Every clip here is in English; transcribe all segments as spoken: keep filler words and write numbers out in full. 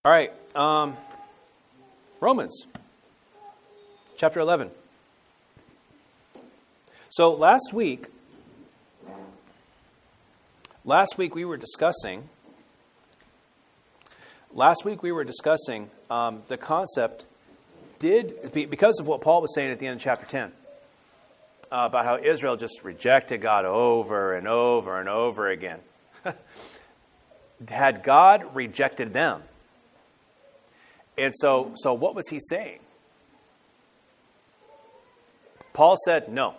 All right, um, Romans, chapter eleven. So last week, last week we were discussing, last week we were discussing um, the concept, did, because of what Paul was saying at the end of chapter ten, uh, about how Israel just rejected God over and over and over again. Had God rejected them? And so, so what was he saying? Paul said no.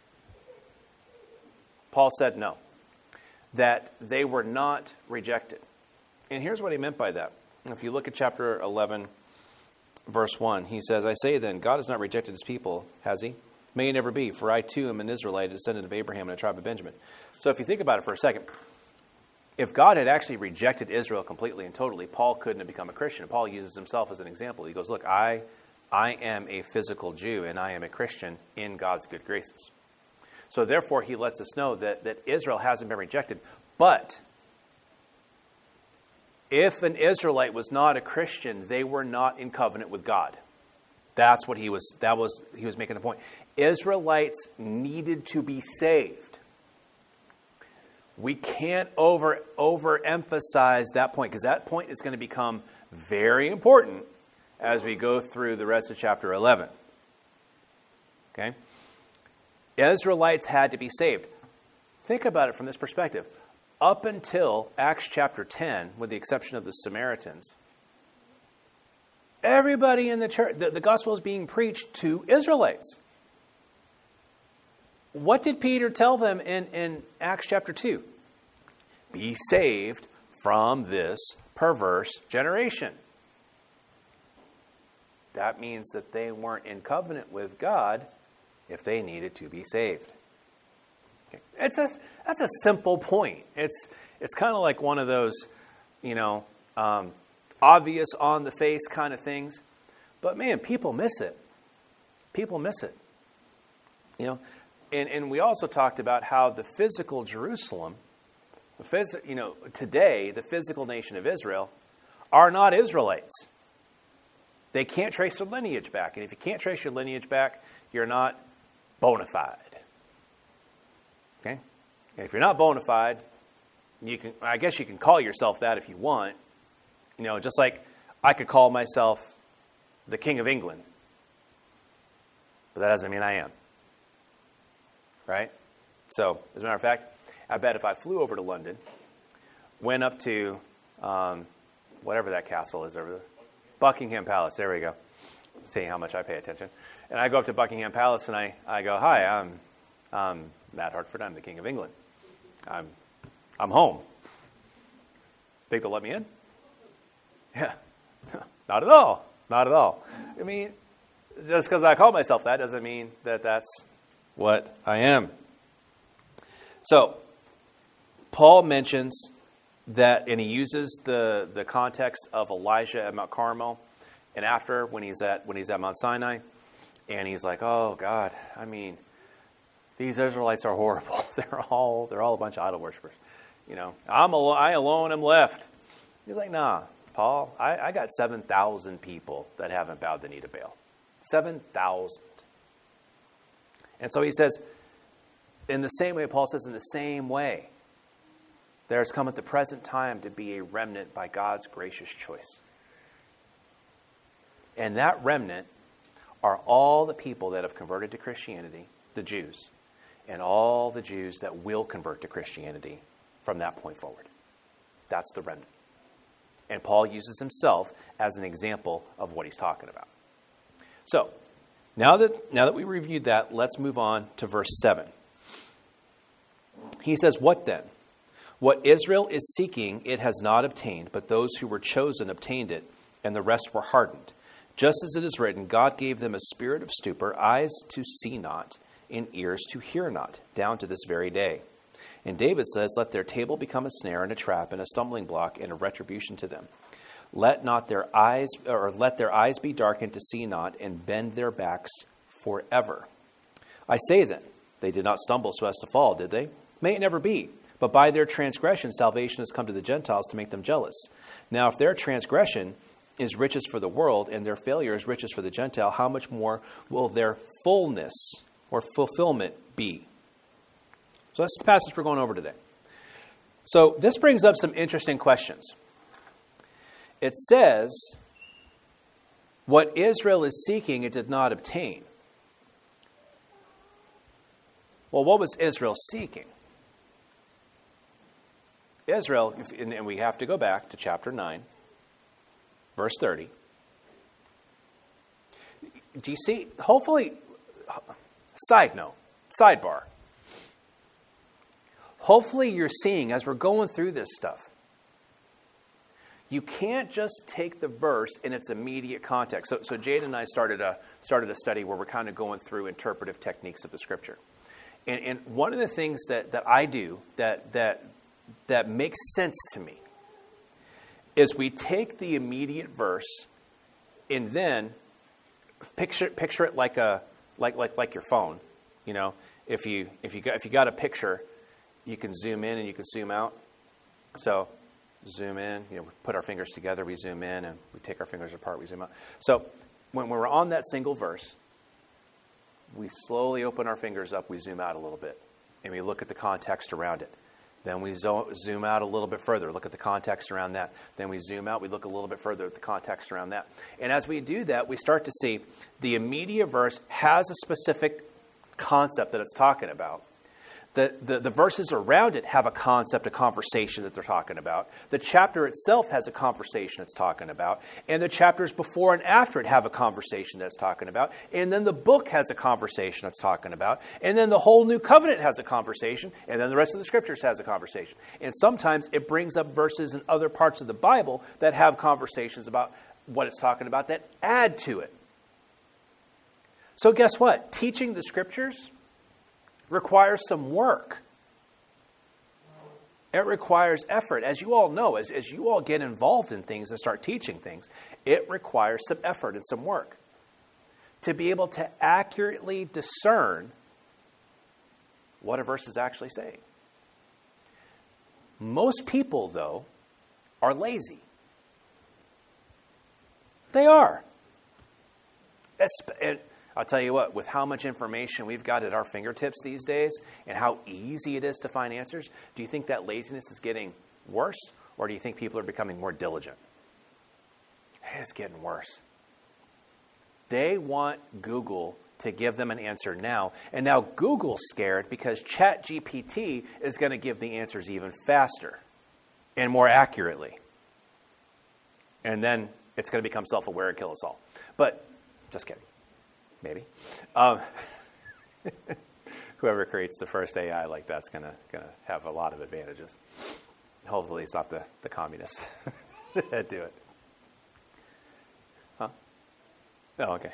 Paul said no. That they were not rejected. And here's what he meant by that. If you look at chapter eleven, verse one, he says, I say then, God has not rejected his people, has he? May it never be, for I too am an Israelite, a descendant of Abraham and a tribe of Benjamin. So if you think about it for a second, if God had actually rejected Israel completely and totally, Paul couldn't have become a Christian. Paul uses himself as an example. He goes, look, I, I am a physical Jew, and I am a Christian in God's good graces. So therefore, he lets us know that, that Israel hasn't been rejected. But if an Israelite was not a Christian, they were not in covenant with God. That's what he was, that was, he was making a point. Israelites needed to be saved. We can't over overemphasize that point, because that point is going to become very important as we go through the rest of chapter eleven. Okay? Israelites had to be saved. Think about it from this perspective. Up until Acts chapter ten, with the exception of the Samaritans, everybody in the church, the, the gospel is being preached to Israelites. What did Peter tell them in, in Acts chapter two? Be saved from this perverse generation. That means that they weren't in covenant with God if they needed to be saved. Okay. It's a, that's a simple point. It's, it's kind of like one of those, you know, um, obvious on the face kind of things. But man, people miss it. People miss it. You know, And, and we also talked about how the physical Jerusalem, the phys, you know, today, the physical nation of Israel, are not Israelites. They can't trace their lineage back. And if you can't trace your lineage back, you're not bona fide. Okay? And if you're not bona fide, you can, I guess you can call yourself that if you want. You know, just like I could call myself the King of England. But that doesn't mean I am. Right? So, as a matter of fact, I bet if I flew over to London, went up to um, whatever that castle is over there, Buckingham Palace, there we go, seeing how much I pay attention. And I go up to Buckingham Palace and I, I go, hi, I'm, I'm Matt Hartford, I'm the King of England. I'm, I'm home. Think they'll let me in? Yeah. Not at all. Not at all. I mean, just because I call myself that doesn't mean that that's what I am. So, Paul mentions that, and he uses the, the context of Elijah at Mount Carmel, and after when he's at when he's at Mount Sinai, and he's like, "Oh God, I mean, these Israelites are horrible. they're all they're all a bunch of idol worshipers. You know, I'm al- I alone am left." He's like, "Nah, Paul, I, I got seven thousand people that haven't bowed the knee to Baal. Seven thousand." And so he says, in the same way, Paul says, in the same way, there has come at the present time to be a remnant by God's gracious choice. And that remnant are all the people that have converted to Christianity, the Jews, and all the Jews that will convert to Christianity from that point forward. That's the remnant. And Paul uses himself as an example of what he's talking about. So, Now that, now that we reviewed that, let's move on to verse seven. He says, what then? What Israel is seeking, it has not obtained, but those who were chosen obtained it, and the rest were hardened. Just as it is written, God gave them a spirit of stupor, eyes to see not, and ears to hear not, down to this very day. And David says, let their table become a snare and a trap and a stumbling block and a retribution to them. Let not their eyes, or let their eyes be darkened to see not, and bend their backs forever. I say then, they did not stumble so as to fall, did they? May it never be. But by their transgression, salvation has come to the Gentiles to make them jealous. Now, if their transgression is riches for the world and their failure is riches for the Gentile, how much more will their fullness or fulfillment be? So that's the passage we're going over today. So this brings up some interesting questions. It says, what Israel is seeking, it did not obtain. Well, what was Israel seeking? Israel, and we have to go back to chapter nine, verse thirty. Do you see? Hopefully, side note, sidebar. Hopefully you're seeing, as we're going through this stuff, you can't just take the verse in its immediate context. So, so Jade and I started a, started a study where we're kind of going through interpretive techniques of the Scripture. And, and one of the things that, that I do that, that, that makes sense to me is we take the immediate verse and then picture picture it like a like like like your phone. You know, if you if you got if you got a picture, you can zoom in and you can zoom out. So zoom in, you know, we put our fingers together, we zoom in, and we take our fingers apart, we zoom out. So when we're on that single verse, we slowly open our fingers up, we zoom out a little bit, and we look at the context around it. Then we zo- zoom out a little bit further, look at the context around that. Then we zoom out, we look a little bit further at the context around that. And as we do that, we start to see the immediate verse has a specific concept that it's talking about. The, the, the verses around it have a concept, a conversation that they're talking about. The chapter itself has a conversation it's talking about. And the chapters before and after it have a conversation that's talking about. And then the book has a conversation that's talking about. And then the whole New Covenant has a conversation. And then the rest of the Scriptures has a conversation. And sometimes it brings up verses in other parts of the Bible that have conversations about what it's talking about that add to it. So guess what? Teaching the Scriptures requires some work. It requires effort. As you all know, as, as you all get involved in things and start teaching things, it requires some effort and some work to be able to accurately discern what a verse is actually saying. Most people, though, are lazy. They are. Espe- I'll tell you what, with how much information we've got at our fingertips these days and how easy it is to find answers, do you think that laziness is getting worse, or do you think people are becoming more diligent? It's getting worse. They want Google to give them an answer now. And now Google's scared because ChatGPT is going to give the answers even faster and more accurately. And then it's going to become self-aware and kill us all. But just kidding. Maybe. Um, whoever creates the first A I like that's going to going to have a lot of advantages. Hopefully it's not the, the communists that do it. Huh? Oh, okay.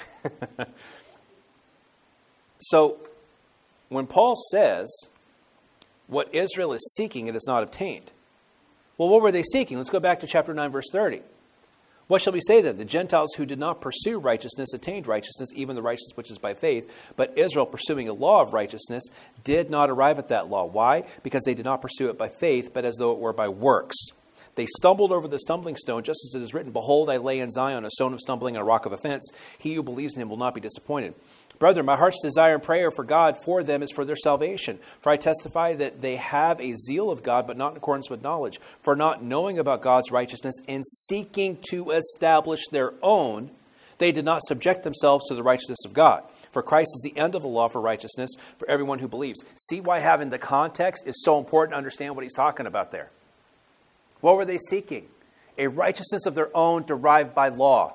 So when Paul says what Israel is seeking, it is not obtained. Well, what were they seeking? Let's go back to chapter nine, verse thirty. What shall we say then? The Gentiles who did not pursue righteousness attained righteousness, even the righteousness which is by faith. But Israel, pursuing a law of righteousness, did not arrive at that law. Why? Because they did not pursue it by faith, but as though it were by works. They stumbled over the stumbling stone, just as it is written, Behold, I lay in Zion a stone of stumbling and a rock of offense. He who believes in him will not be disappointed. Brethren, my heart's desire and prayer for God for them is for their salvation. For I testify that they have a zeal of God, but not in accordance with knowledge. For not knowing about God's righteousness and seeking to establish their own, they did not subject themselves to the righteousness of God. For Christ is the end of the law for righteousness for everyone who believes. See why having the context is so important to understand what he's talking about there. What were they seeking? A righteousness of their own derived by law.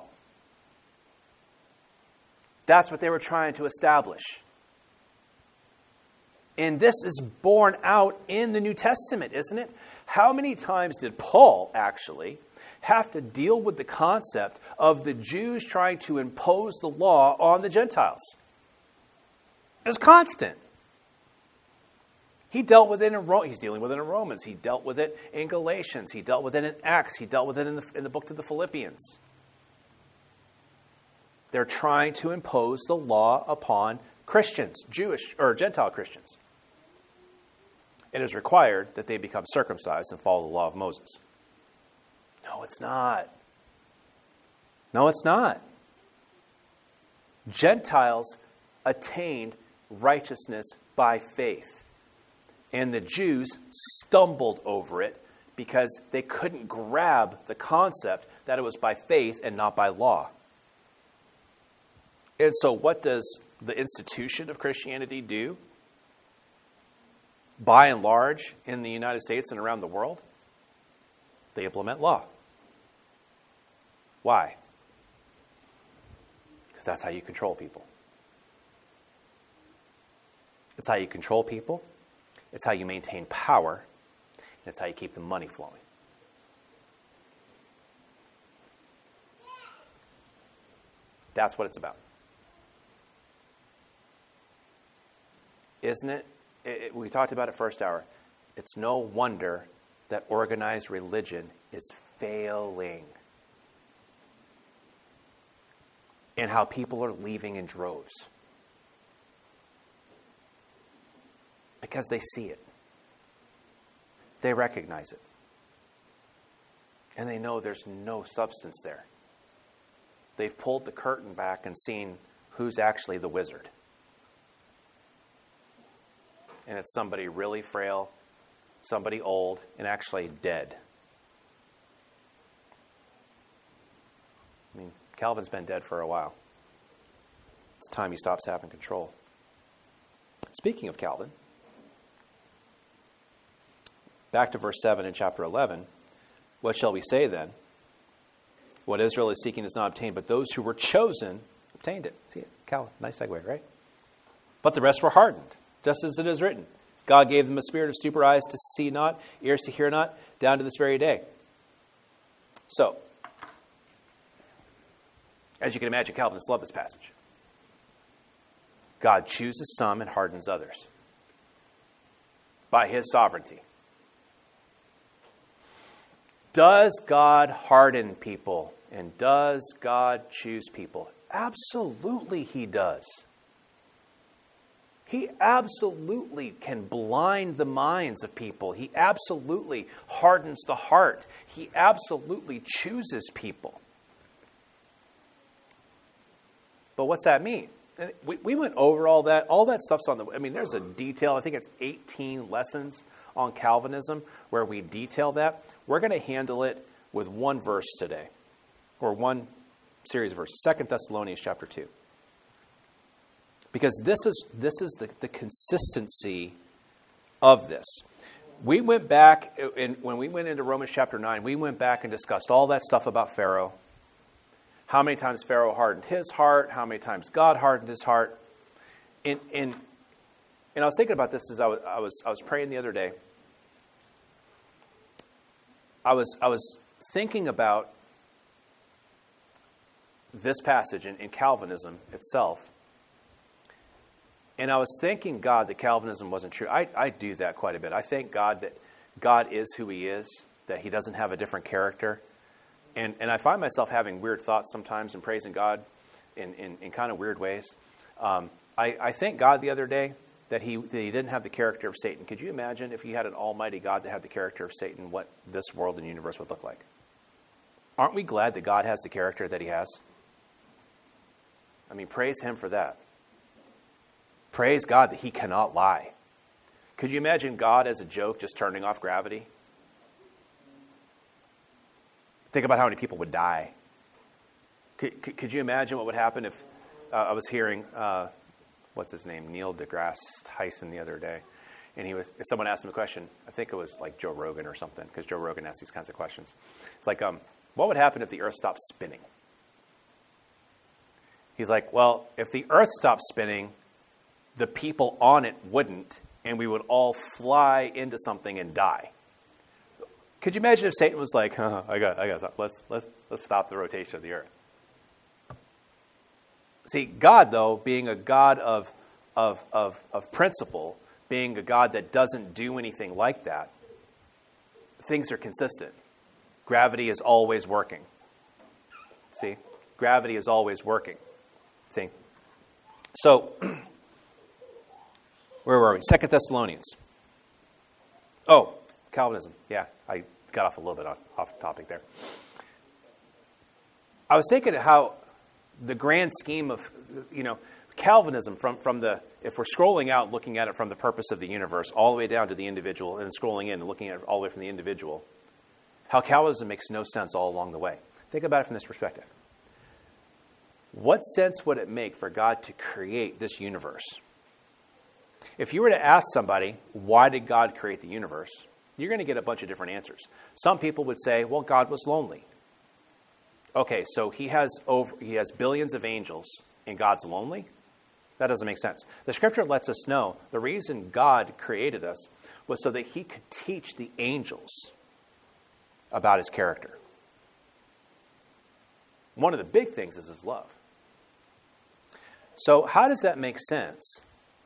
That's what they were trying to establish. And this is borne out in the New Testament, isn't it? How many times did Paul actually have to deal with the concept of the Jews trying to impose the law on the Gentiles? It was constant. He dealt with it in Ro- He's dealing with it in Romans. He dealt with it in Galatians. He dealt with it in Acts. He dealt with it in the, in the book to the Philippians. They're trying to impose the law upon Christians, Jewish or Gentile Christians. It is required that they become circumcised and follow the law of Moses. No, it's not. No, it's not. Gentiles attained righteousness by faith. And the Jews stumbled over it because they couldn't grab the concept that it was by faith and not by law. And so what does the institution of Christianity do? By and large, in the United States and around the world, they implement law. Why? Because that's how you control people. It's how you control people. It's how you maintain power. And it's how you keep the money flowing. That's what it's about. Isn't it? It, it? We talked about it first hour. It's no wonder that organized religion is failing. And how people are leaving in droves. Because they see it. They recognize it. And they know there's no substance there. They've pulled the curtain back and seen who's actually the wizard. And it's somebody really frail, somebody old, and actually dead. I mean, Calvin's been dead for a while. It's time he stops having control. Speaking of Calvin, back to verse seven in chapter eleven. What shall we say then? What Israel is seeking is not obtained, but those who were chosen obtained it. See it? Calvin, nice segue, right? But the rest were hardened, just as it is written. God gave them a spirit of stupor, eyes to see not, ears to hear not, down to this very day. So, as you can imagine, Calvinists love this passage. God chooses some and hardens others by his sovereignty. Does God harden people? And does God choose people? Absolutely he does. He absolutely can blind the minds of people. He absolutely hardens the heart. He absolutely chooses people. But what's that mean? And we, we went over all that. All that stuff's on the... I mean, there's a detail. I think it's eighteen lessons on Calvinism where we detail that. We're going to handle it with one verse today. Or one series of verses. Second Thessalonians chapter two. Because this is this is the, the consistency of this. We went back, in, when we went into Romans chapter nine, we went back and discussed all that stuff about Pharaoh. How many times Pharaoh hardened his heart, how many times God hardened his heart. And, and, and I was thinking about this as I was, I was I was praying the other day. I was I was thinking about this passage in, in Calvinism itself. And I was thanking God that Calvinism wasn't true. I, I do that quite a bit. I thank God that God is who he is, that he doesn't have a different character. And and I find myself having weird thoughts sometimes and praising God in, in, in kind of weird ways. Um, I, I thank God the other day that he, that he didn't have the character of Satan. Could you imagine if he had an almighty God that had the character of Satan, what this world and universe would look like? Aren't we glad that God has the character that he has? I mean, praise him for that. Praise God that he cannot lie. Could you imagine God as a joke just turning off gravity? Think about how many people would die. Could, could, could you imagine what would happen if uh, I was hearing, uh, what's his name, Neil deGrasse Tyson the other day, and he was someone asked him a question. I think it was like Joe Rogan or something, because Joe Rogan asks these kinds of questions. It's like, um, what would happen if the Earth stopped spinning? He's like, well, if the Earth stopped spinning, the people on it wouldn't, and we would all fly into something and die. Could you imagine if Satan was like, huh, I got, I got, stop. let's let's let's stop the rotation of the Earth? See, God though, being a God of of of of principle, being a God that doesn't do anything like that, things are consistent. Gravity is always working. See, gravity is always working. See, so. Where were we? Second Thessalonians. Oh, Calvinism. Yeah, I got off a little bit off, off topic there. I was thinking how the grand scheme of, you know, Calvinism from, from the, if we're scrolling out looking at it from the purpose of the universe all the way down to the individual and scrolling in and looking at it all the way from the individual, how Calvinism makes no sense all along the way. Think about it from this perspective. What sense would it make for God to create this universe? If you were to ask somebody, why did God create the universe? You're going to get a bunch of different answers. Some people would say, well, God was lonely. Okay, so he has over, he has billions of angels and God's lonely? That doesn't make sense. The scripture lets us know the reason God created us was so that he could teach the angels about his character. One of the big things is his love. So how does that make sense?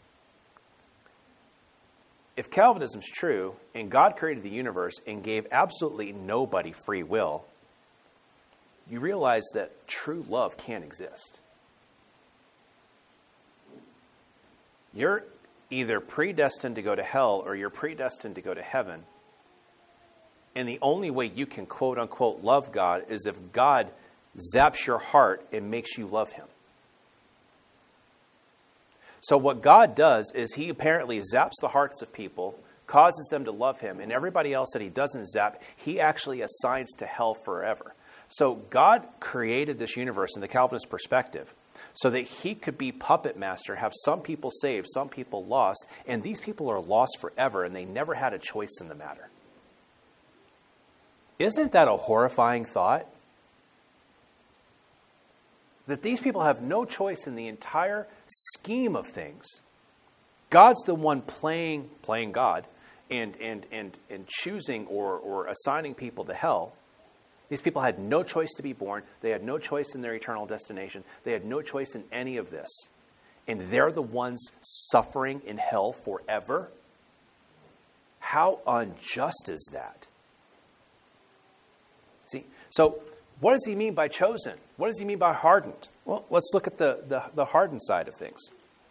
If Calvinism's true, and God created the universe and gave absolutely nobody free will, you realize that true love can't exist. You're either predestined to go to hell or you're predestined to go to heaven. And the only way you can quote unquote love God is if God zaps your heart and makes you love him. So what God does is he apparently zaps the hearts of people, causes them to love him, and everybody else that he doesn't zap, he actually assigns to hell forever. So God created this universe in the Calvinist perspective so that he could be puppet master, have some people saved, some people lost, and these people are lost forever, and they never had a choice in the matter. Isn't that a horrifying thought? That these people have no choice in the entire scheme of things. God's the one playing playing God and and and, and choosing or, or assigning people to hell. These people had no choice to be born. They had no choice in their eternal destination. They had no choice in any of this. And they're the ones suffering in hell forever? How unjust is that? See, so what does he mean by chosen? What does he mean by hardened? Well, let's look at the, the, the hardened side of things.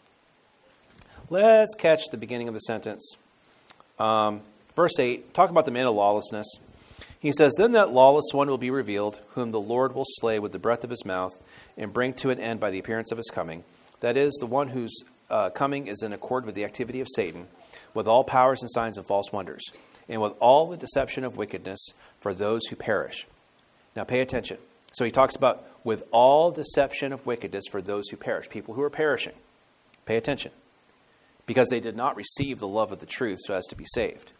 Let's catch the beginning of the sentence. Um, verse eight, talk about the man of lawlessness. He says, then that lawless one will be revealed, whom the Lord will slay with the breath of his mouth and bring to an end by the appearance of his coming. That is, the one whose uh, coming is in accord with the activity of Satan, with all powers and signs and false wonders, and with all the deception of wickedness for those who perish. Now pay attention. So he talks about with all deception of wickedness for those who perish, people who are perishing. Pay attention. Because they did not receive the love of the truth so as to be saved.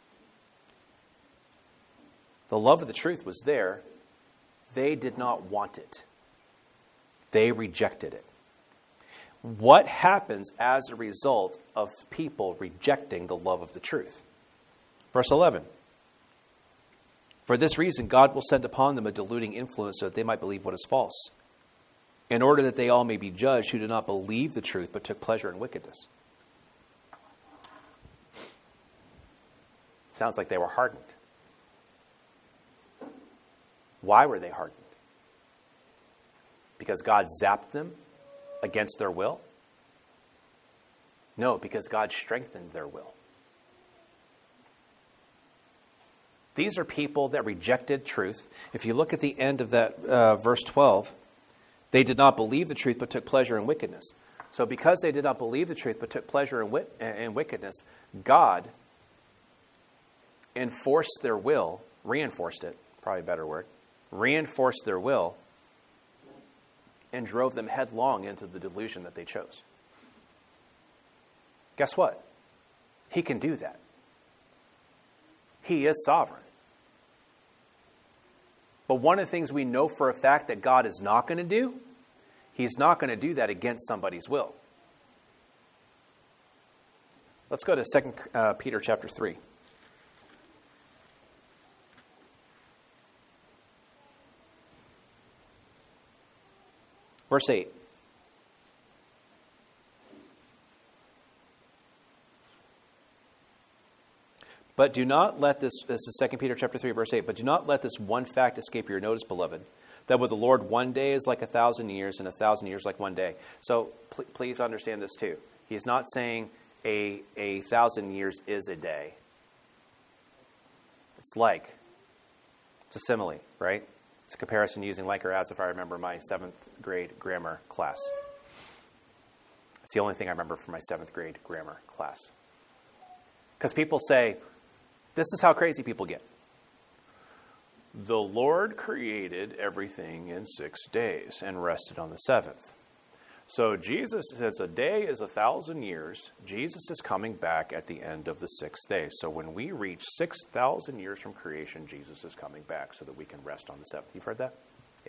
The love of the truth was there. They did not want it. They rejected it. What happens as a result of people rejecting the love of the truth? Verse eleven. For this reason, God will send upon them a deluding influence so that they might believe what is false, in order that they all may be judged who did not believe the truth but took pleasure in wickedness. Sounds like they were hardened. Why were they hardened? Because God zapped them against their will? No, because God strengthened their will. These are people that rejected truth. If you look at the end of that uh, verse twelve, they did not believe the truth but took pleasure in wickedness. So because they did not believe the truth but took pleasure in, wit- in wickedness, God enforced their will, reinforced it, probably a better word, reinforced their will and drove them headlong into the delusion that they chose. Guess what? He can do that. He is sovereign. But one of the things we know for a fact that God is not going to do, he's not going to do that against somebody's will. Let's go to Second Peter chapter three. Verse eight. But do not let this, this is Second Peter chapter three, verse eight, but do not let this one fact escape your notice, beloved, that with the Lord one day is like a thousand years, and a thousand years like one day. So pl- please understand this too. He's not saying a, a thousand years is a day. It's like. It's a simile, right? It's a comparison using like or as if I remember my seventh grade grammar class. It's the only thing I remember from my seventh grade grammar class. Because people say, this is how crazy people get. The Lord created everything in six days and rested on the seventh. So Jesus, since a day is a thousand years, Jesus is coming back at the end of the sixth day. So when we reach six thousand years from creation, Jesus is coming back so that we can rest on the seventh. You've heard that? Yeah.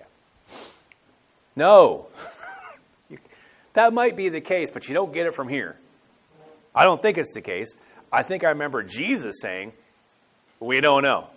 No. you, that might be the case, but you don't get it from here. I don't think it's the case. I think I remember Jesus saying, we don't know.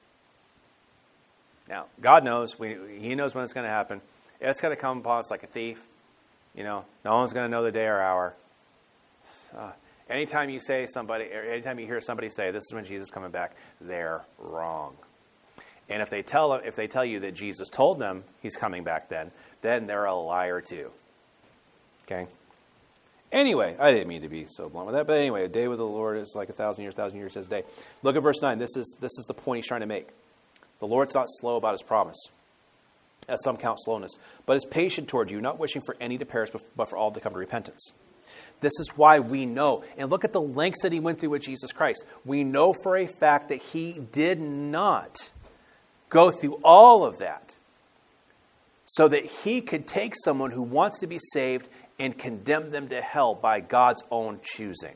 Now, God knows. We, he knows when it's going to happen. It's going to come upon us like a thief. You know, no one's going to know the day or hour. Uh, anytime you say somebody, or anytime you hear somebody say, this is when Jesus is coming back, they're wrong. And if they tell if they tell you that Jesus told them he's coming back then, then they're a liar too. Okay? Anyway, I didn't mean to be so blunt with that, but anyway, a day with the Lord is like a thousand years, thousand years is a day. Look at verse nine. This is this is the point he's trying to make. The Lord's not slow about his promise, as some count slowness, but is patient toward you, not wishing for any to perish, but for all to come to repentance. This is why we know, and look at the lengths that he went through with Jesus Christ. We know for a fact that he did not go through all of that so that he could take someone who wants to be saved and condemn them to hell by God's own choosing.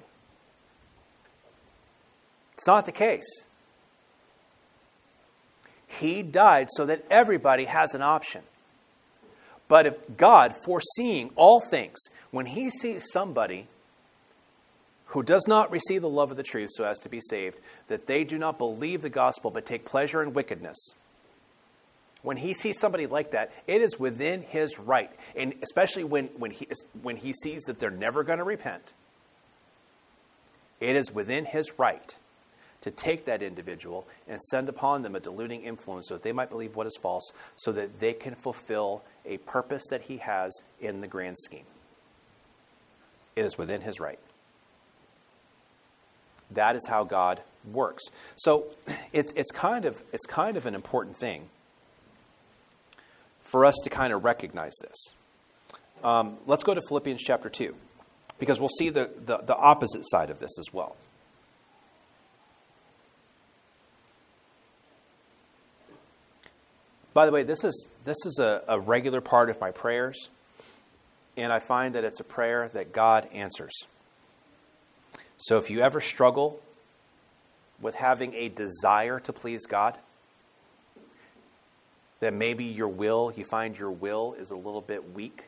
It's not the case. He died so that everybody has an option. But if God, foreseeing all things, when he sees somebody who does not receive the love of the truth so as to be saved, that they do not believe the gospel but take pleasure in wickedness, when he sees somebody like that, it is within his right, and especially when, when, he, when he sees that they're never going to repent, it is within his right to take that individual and send upon them a deluding influence so that they might believe what is false, so that they can fulfill a purpose that he has in the grand scheme. It is within his right. That is how God works. So it's it's kind of it's kind of an important thing for us to kind of recognize this. Um, let's go to Philippians chapter two, because we'll see the, the, the opposite side of this as well. By the way, this is this is a, a regular part of my prayers, and I find that it's a prayer that God answers. So if you ever struggle with having a desire to please God, then maybe your will, you find your will is a little bit weak,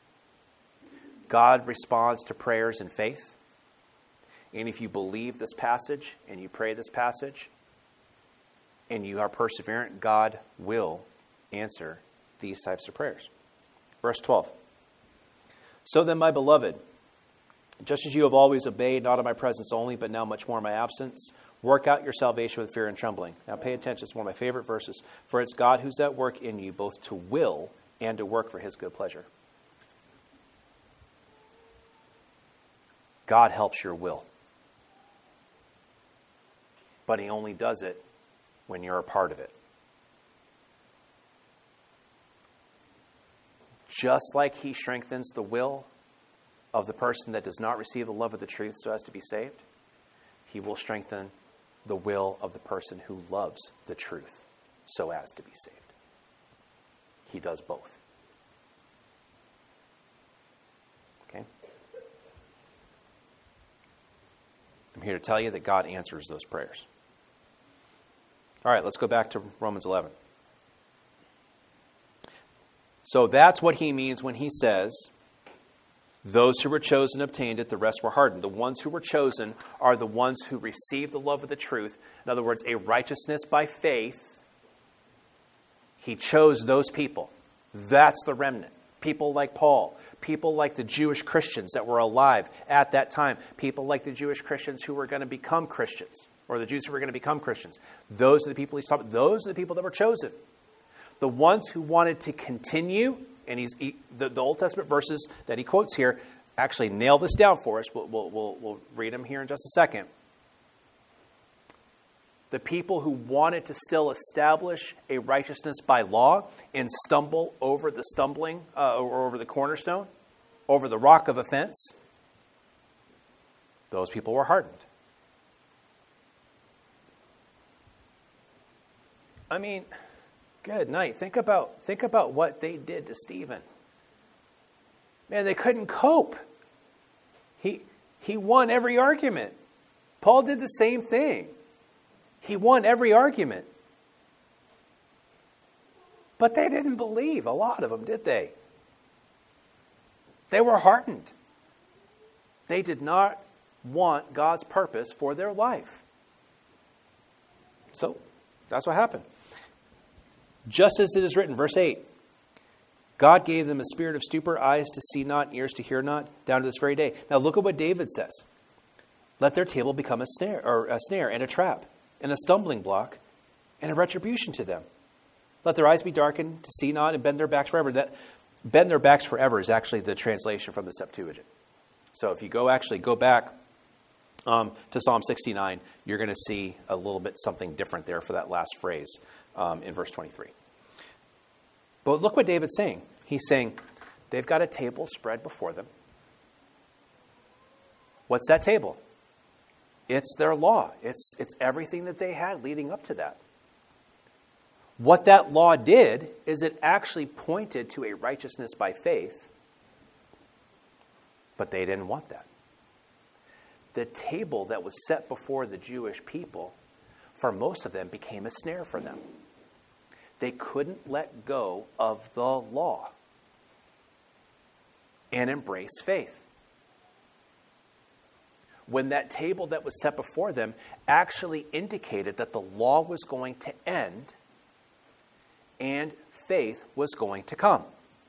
God responds to prayers in faith. And if you believe this passage and you pray this passage, and you are perseverant, God will answer these types of prayers. Verse twelve. So then, my beloved, just as you have always obeyed, not in my presence only, but now much more in my absence, work out your salvation with fear and trembling. Now pay attention, it's one of my favorite verses. For it's God who's at work in you, both to will and to work for his good pleasure. God helps your will. But he only does it when you're a part of it. Just like he strengthens the will of the person that does not receive the love of the truth so as to be saved, he will strengthen the will of the person who loves the truth so as to be saved. He does both. Okay? I'm here to tell you that God answers those prayers. All right, let's go back to Romans eleven. So that's what he means when he says, those who were chosen obtained it, the rest were hardened. The ones who were chosen are the ones who received the love of the truth. In other words, a righteousness by faith. He chose those people. That's the remnant. People like Paul. People like the Jewish Christians that were alive at that time. People like the Jewish Christians who were going to become Christians. Or the Jews who were going to become Christians. Those are the people he's talking about. Those are the people that were chosen. The ones who wanted to continue, and he's he, the, the Old Testament verses that he quotes here actually nail this down for us. We'll, we'll, we'll, we'll read them here in just a second. the people who wanted to still establish a righteousness by law and stumble over the stumbling, uh, or over the cornerstone, over the rock of offense, those people were hardened. I mean, good night. Think about, think about what they did to Stephen. Man, they couldn't cope. He, he won every argument. Paul did the same thing. He won every argument. But they didn't believe, a lot of them, did they? They were hardened. They did not want God's purpose for their life. So, that's what happened. Just as it is written, verse eight, God gave them a spirit of stupor, eyes to see not, ears to hear not, down to this very day. Now look at what David says. Let their table become a snare, or a snare and a trap, and a stumbling block, and a retribution to them. Let their eyes be darkened to see not, and bend their backs forever. That bend their backs forever is actually the translation from the Septuagint. So if you go actually go back um, to Psalm sixty-nine, you're going to see a little bit something different there for that last phrase um, in verse twenty-three. But look what David's saying. He's saying they've got a table spread before them. What's that table? It's their law. It's, it's everything that they had leading up to that. What that law did is it actually pointed to a righteousness by faith, but they didn't want that. The table that was set before the Jewish people, for most of them, became a snare for them. They couldn't let go of the law and embrace faith. When that table that was set before them actually indicated that the law was going to end and faith was going to come.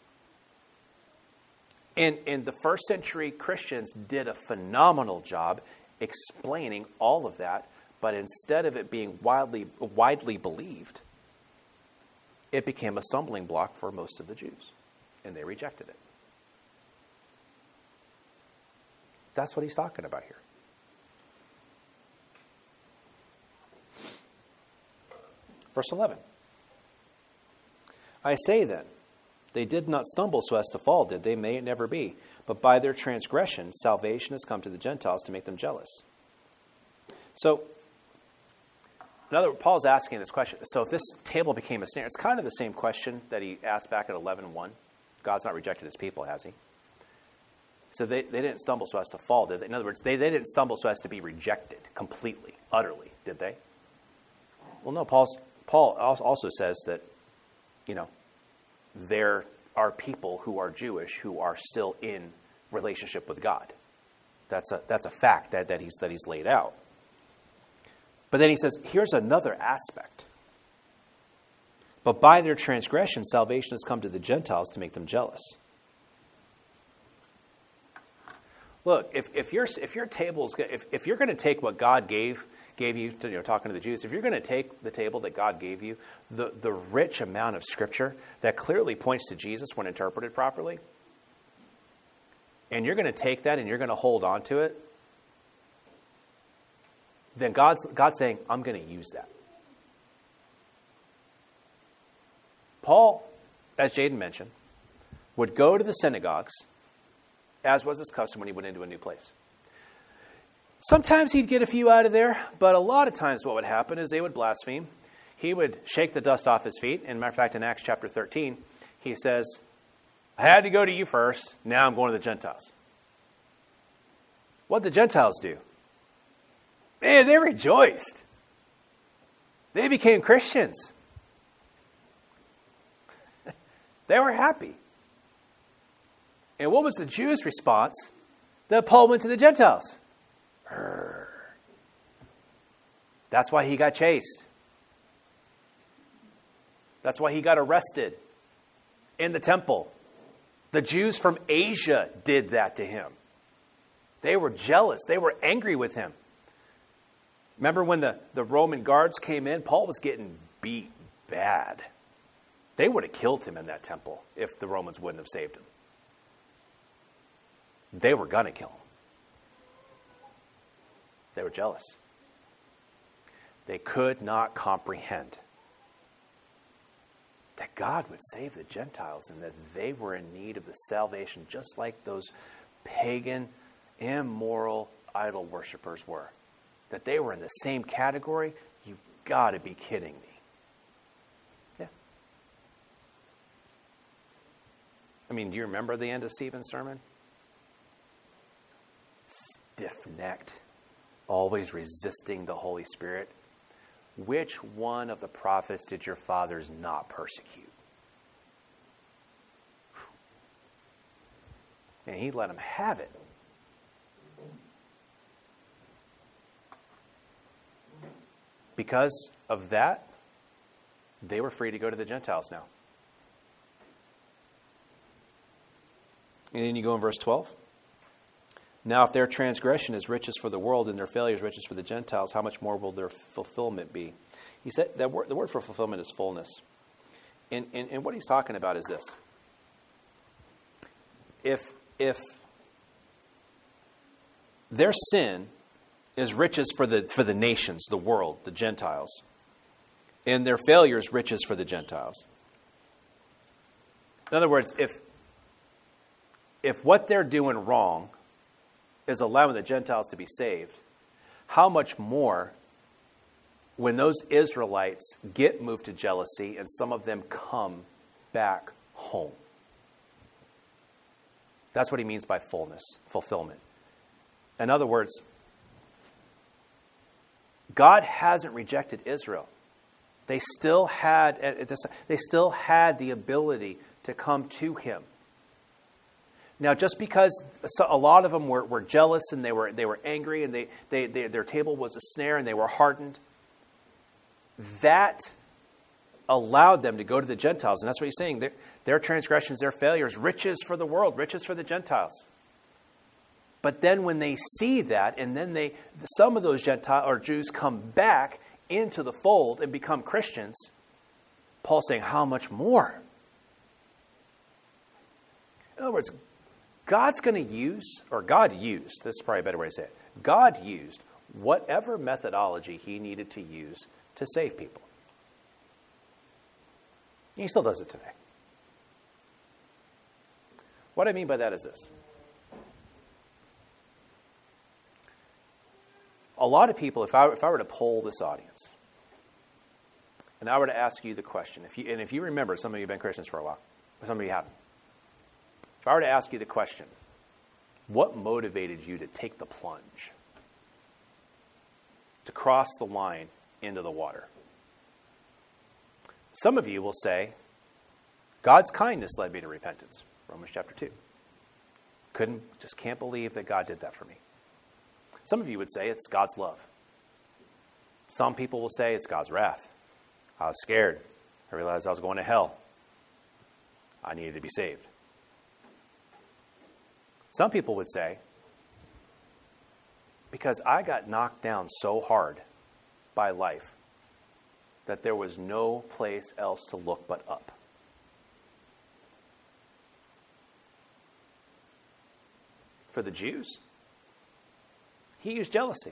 And, and the first century Christians did a phenomenal job explaining all of that, but instead of it being widely, widely believed, it became a stumbling block for most of the Jews, and they rejected it. That's what he's talking about here. Verse eleven. I say then, they did not stumble so as to fall, did they? May it never be. But by their transgression, salvation has come to the Gentiles to make them jealous. So, in other words, Paul's asking this question. So if this table became a snare, it's kind of the same question that he asked back at eleven one. God's not rejected his people, has he? So they, they didn't stumble so as to fall, did they? In other words, they, they didn't stumble so as to be rejected completely, utterly, did they? Well, no, Paul's, Paul also says that, you know, there are people who are Jewish who are still in relationship with God. That's a, that's a fact that, that, he's, that he's laid out. But then he says, here's another aspect. But by their transgression, salvation has come to the Gentiles to make them jealous. Look, if, if, your, if your table's, if, if you're going to take what God gave gave you, to, you know, talking to the Jews, if you're going to take the table that God gave you, the, the rich amount of Scripture that clearly points to Jesus when interpreted properly, and you're going to take that and you're going to hold on to it, then God's, God's saying, I'm going to use that. Paul, as Jaden mentioned, would go to the synagogues, as was his custom when he went into a new place. Sometimes he'd get a few out of there, but a lot of times what would happen is they would blaspheme. He would shake the dust off his feet. And matter of fact, in Acts chapter thirteen, he says, I had to go to you first, now I'm going to the Gentiles. What did the Gentiles do? Man, they rejoiced. They became Christians. They were happy. And what was the Jews' response that Paul went to the Gentiles? Urgh. That's why he got chased. That's why he got arrested in the temple. The Jews from Asia did that to him. They were jealous. They were angry with him. Remember when the, the Roman guards came in? Paul was getting beat bad. They would have killed him in that temple if the Romans wouldn't have saved him. They were going to kill him. They were jealous. They could not comprehend that God would save the Gentiles and that they were in need of the salvation just like those pagan, immoral idol worshipers were. That they were in the same category? You got to be kidding me. Yeah. I mean, do you remember the end of Stephen's sermon? Stiff-necked, always resisting the Holy Spirit. Which one of the prophets did your fathers not persecute? And he let them have it. Because of that, they were free to go to the Gentiles now. And then you go in verse twelve. Now, if their transgression is riches for the world and their failure is riches for the Gentiles, how much more will their fulfillment be? He said that word, the word for fulfillment is fullness. And, and, and what he's talking about is this. If, if their sin is riches for the, for the nations, the world, the Gentiles, and their failure is riches for the Gentiles. In other words, if, if what they're doing wrong is allowing the Gentiles to be saved, how much more when those Israelites get moved to jealousy and some of them come back home? That's what he means by fullness, fulfillment. In other words, God hasn't rejected Israel. They still had they still had the ability to come to him. Now, just because a lot of them were, were jealous and they were they were angry and they, they, they their table was a snare and they were hardened, that allowed them to go to the Gentiles. And that's what he's saying. Their, their transgressions, their failures, riches for the world, riches for the Gentiles. But then when they see that, and then they some of those Gentile or Jews come back into the fold and become Christians, Paul's saying, how much more? In other words, God's going to use, or God used, this is probably a better way to say it, God used whatever methodology he needed to use to save people. He still does it today. What I mean by that is this. A lot of people, if I, if I were to poll this audience, and I were to ask you the question, if you, and if you remember, some of you have been Christians for a while, or some of you haven't. If I were to ask you the question, what motivated you to take the plunge? To cross the line into the water? Some of you will say, God's kindness led me to repentance. Romans chapter two. Couldn't, just can't believe that God did that for me. Some of you would say it's God's love. Some people will say it's God's wrath. I was scared. I realized I was going to hell. I needed to be saved. Some people would say, because I got knocked down so hard by life that there was no place else to look but up. For the Jews, he used jealousy.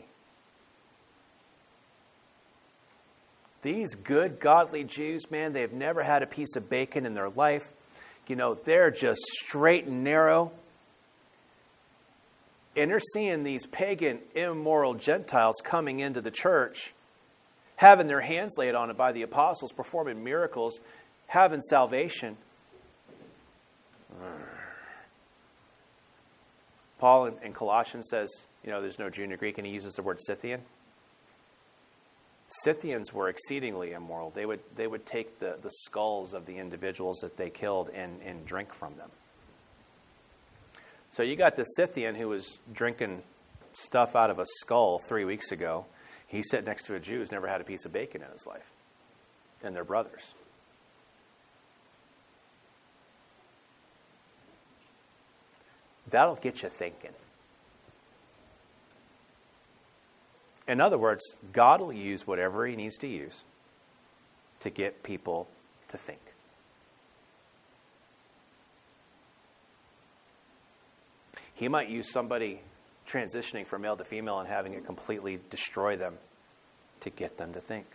These good, godly Jews, man, they've never had a piece of bacon in their life. You know, they're just straight and narrow. And they're seeing these pagan, immoral Gentiles coming into the church, having their hands laid on it by the apostles, performing miracles, having salvation. Paul in, in Colossians says, you know, there's no Jew nor Greek, and he uses the word Scythian. Scythians were exceedingly immoral. They would they would take the, the skulls of the individuals that they killed and, and drink from them. So you got the Scythian who was drinking stuff out of a skull three weeks ago. He sat next to a Jew who's never had a piece of bacon in his life. And they're brothers. That'll get you thinking. In other words, God will use whatever he needs to use to get people to think. He might use somebody transitioning from male to female and having it completely destroy them to get them to think.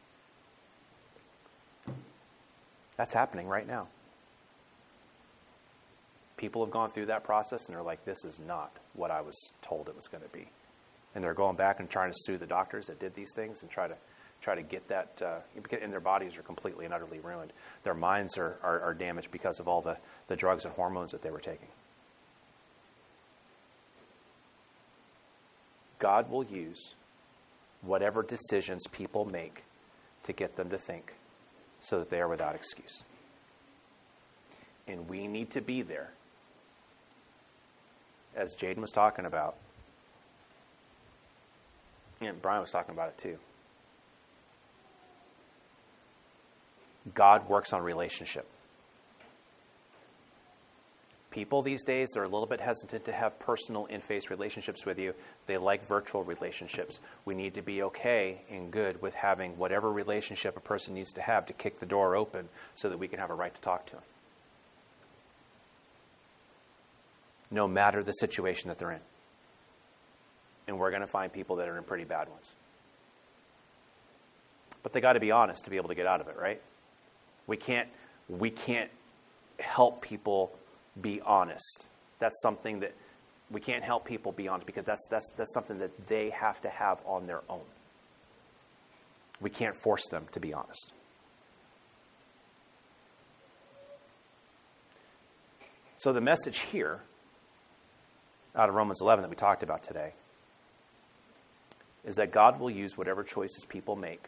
That's happening right now. People have gone through that process and they're like, this is not what I was told it was going to be. And they're going back and trying to sue the doctors that did these things and try to try to get that, uh, and their bodies are completely and utterly ruined. Their minds are, are, are damaged because of all the, the drugs and hormones that they were taking. God will use whatever decisions people make to get them to think so that they are without excuse. And we need to be there. As Jaden was talking about, and Brian was talking about it too. God works on relationship. People these days, they're a little bit hesitant to have personal in-face relationships with you. They like virtual relationships. We need to be okay and good with having whatever relationship a person needs to have to kick the door open so that we can have a right to talk to them. No matter the situation that they're in. And we're going to find people that are in pretty bad ones. But they got to be honest to be able to get out of it, right? We can't, we can't help people be honest. That's something that we can't help people be honest because that's that's that's something that they have to have on their own. We can't force them to be honest. So the message here out of Romans eleven that we talked about today is that God will use whatever choices people make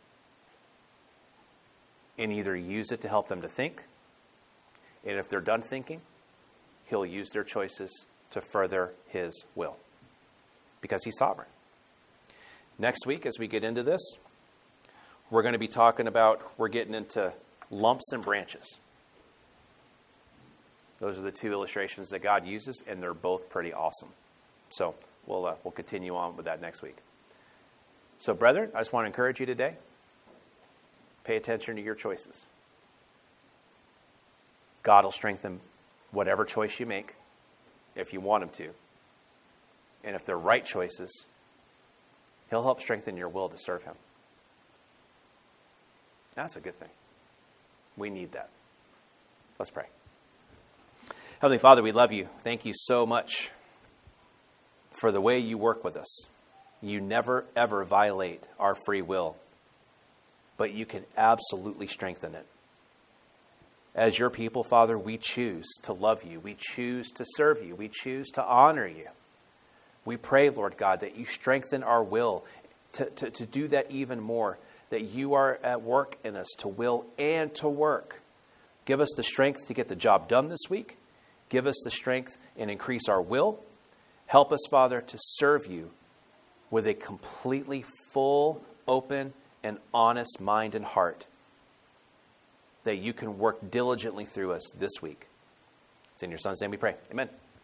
and either use it to help them to think, and if they're done thinking, He'll use their choices to further His will because He's sovereign. Next week, as we get into this, we're going to be talking about, we're getting into lumps and branches. Those are the two illustrations that God uses, and they're both pretty awesome. So we'll uh, we'll continue on with that next week. So, brethren, I just want to encourage you today. Pay attention to your choices. God will strengthen whatever choice you make if you want Him to. And if they're right choices, He'll help strengthen your will to serve Him. That's a good thing. We need that. Let's pray. Heavenly Father, we love You. Thank You so much for the way You work with us. You never, ever violate our free will, but You can absolutely strengthen it. As Your people, Father, we choose to love You. We choose to serve You. We choose to honor You. We pray, Lord God, that You strengthen our will to, to, to do that even more, that You are at work in us to will and to work. Give us the strength to get the job done this week. Give us the strength and increase our will. Help us, Father, to serve You with a completely full, open, and honest mind and heart, that You can work diligently through us this week. It's in Your Son's name we pray. Amen.